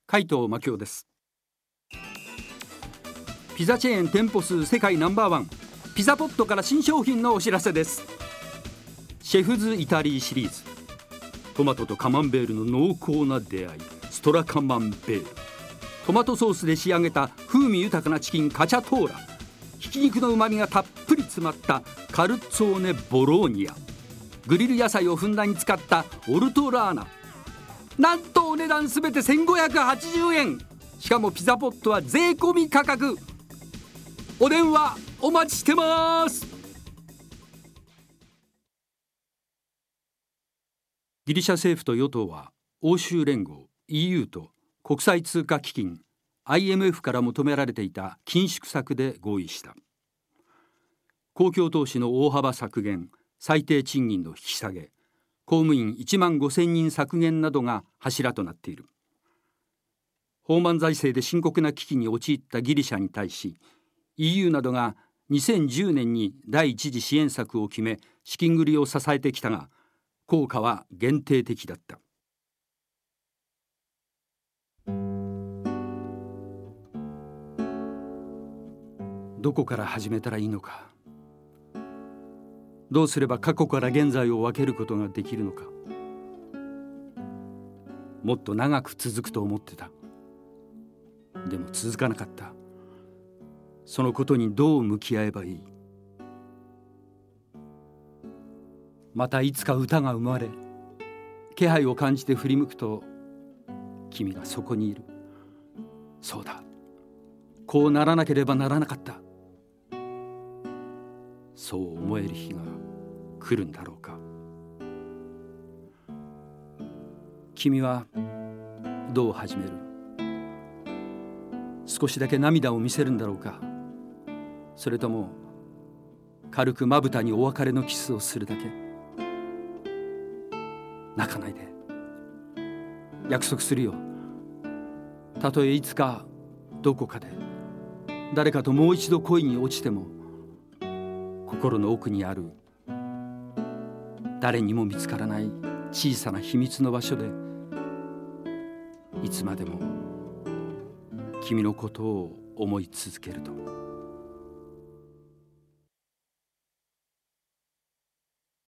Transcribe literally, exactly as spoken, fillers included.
海藤真京です。ピザチェーン店舗数世界ナンバーワンピザポットから新商品のお知らせです。シェフズイタリーシリーズ、トマトとカマンベールの濃厚な出会い、ストラカマンベール。トマトソースで仕上げた風味豊かなチキンカチャトーラ、ひき肉のうまみがたっぷり詰まったカルッツォーネボローニア、グリル野菜をふんだんに使ったオルトラーナ。なんとお値段すべてせんごひゃくはちじゅうえん。しかもピザポットは税込み価格。お電話お待ちしてます。ギリシャ政府と与党は欧州連合 イーユー と国際通貨基金 アイエムエフ から求められていた緊縮策で合意した。公共投資の大幅削減、最低賃金の引き下げ、公務員いちまんごせんにん削減などが柱となっている。放漫財政で深刻な危機に陥ったギリシャに対し、 イーユー などがにせんじゅうねんに第一次支援策を決め資金繰りを支えてきたが、効果は限定的だった。どこから始めたらいいのか、どうすれば過去から現在を分けることができるのか。もっと長く続くと思ってた。でも続かなかった。そのことにどう向き合えばいい。またいつか歌が生まれ、気配を感じて振り向くと、君がそこにいる。そうだ、こうならなければならなかった。そう思える日が来るんだろうか。君はどう始める？少しだけ涙を見せるんだろうか。それとも軽くまぶたにお別れのキスをするだけ。泣かないで。約束するよ。たとえいつかどこかで誰かともう一度恋に落ちても、心の奥にある誰にも見つからない小さな秘密の場所で、いつまでも君のことを思い続けると。